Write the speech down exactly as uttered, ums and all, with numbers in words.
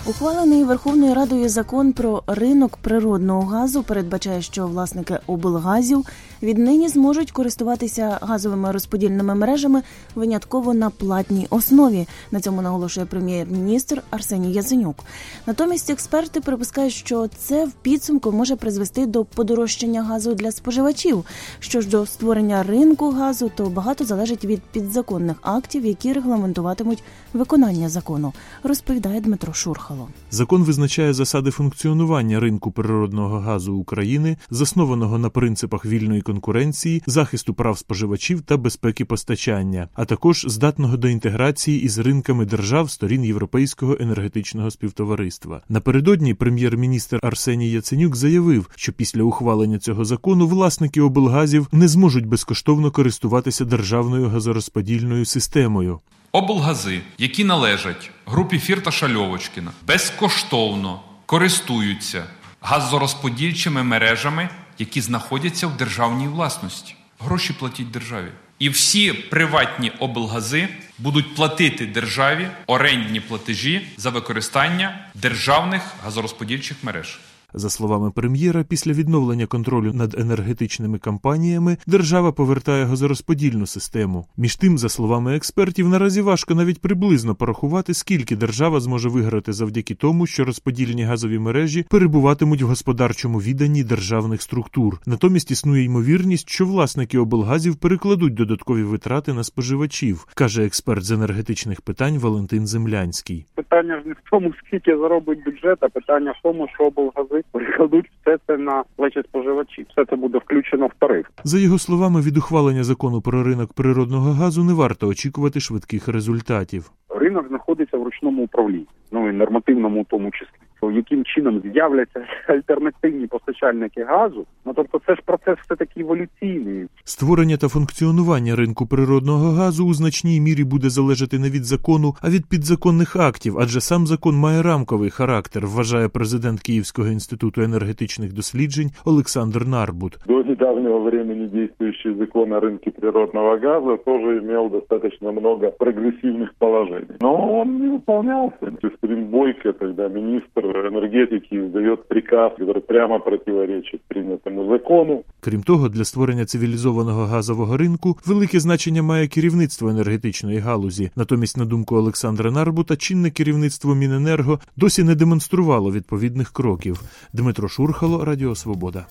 Ухвалений Верховною Радою закон про ринок природного газу передбачає, що власники облгазів віднині зможуть користуватися газовими розподільними мережами винятково на платній основі. На цьому наголошує прем'єр-міністр Арсеній Яценюк. Натомість експерти припускають, що це в підсумку може призвести до подорожчання газу для споживачів. Що ж до створення ринку газу, то багато залежить від підзаконних актів, які регламентуватимуть виконання закону, розповідає Дмитро Шурхало. Закон визначає засади функціонування ринку природного газу України, заснованого на принципах вільної конкуренції, захисту прав споживачів та безпеки постачання, а також здатного до інтеграції із ринками держав сторін Європейського енергетичного співтовариства. Напередодні прем'єр-міністр Арсеній Яценюк заявив, що після ухвалення цього закону власники облгазів не зможуть безкоштовно користуватися державною газорозподільною системою. Облгази, які належать групі Фірташа-Льовочкіна, безкоштовно користуються газорозподільчими мережами, які знаходяться в державній власності. Гроші платять державі. І всі приватні облгази будуть платити державі орендні платежі за використання державних газорозподільчих мереж. За словами прем'єра, після відновлення контролю над енергетичними компаніями держава повертає газорозподільну систему. Між тим, за словами експертів, наразі важко навіть приблизно порахувати, скільки держава зможе виграти завдяки тому, що розподільні газові мережі перебуватимуть в господарчому віданні державних структур. Натомість існує ймовірність, що власники облгазів перекладуть додаткові витрати на споживачів, каже експерт з енергетичних питань Валентин Землянський. Питання ж не в тому, скільки заробить бюджет, а питання в тому, що облгази перекладуть все це на плечі споживачів. Все це буде включено в тариф. За його словами, від ухвалення закону про ринок природного газу не варто очікувати швидких результатів. Ринок знаходиться в ручному управлінні, ну і нормативному в тому числі. Яким чином з'являться альтернативні постачальники газу? Ну, тобто це ж процес все-таки еволюційний. Створення та функціонування ринку природного газу у значній мірі буде залежати не від закону, а від підзаконних актів, адже сам закон має рамковий характер, вважає президент Київського інституту енергетичних досліджень Олександр Нарбут. До недавнего времени действующий закон о рынке природного газа тоже имел достаточно много прогрессивных положений. Но он не выполнялся. Господин Бойко, тогда министр энергетики, издает приказ, который прямо противоречит принятому закону. Крім того, для створення цивілізованого газового ринку велике значення має керівництво енергетичної галузі. Натомість, на думку Олександра Нарбута, чинне керівництво Міненерго досі не демонструвало відповідних кроків. Дмитро Шурхало, Радіо Свобода.